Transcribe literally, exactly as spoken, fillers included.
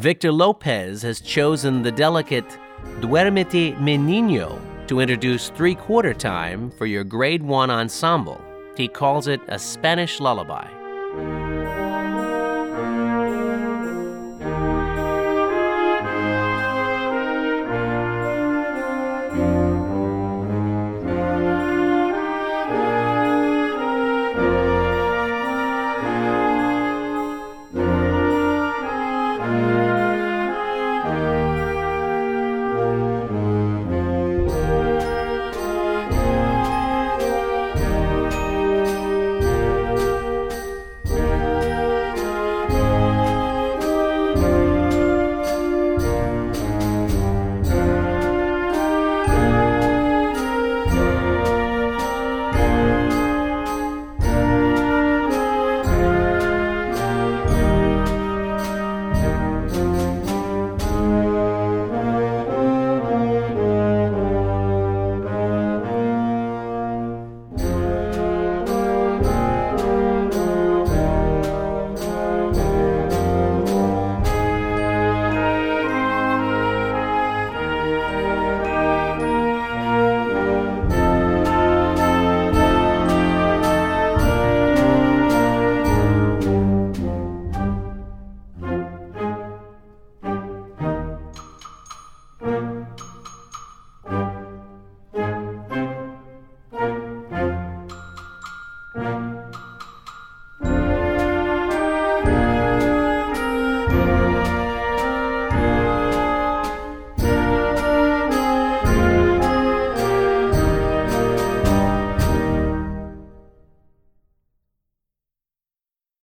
Victor Lopez has chosen the delicate Duérmete Mi Niño to introduce three-quarter time for your grade one ensemble. He calls it a Spanish lullaby.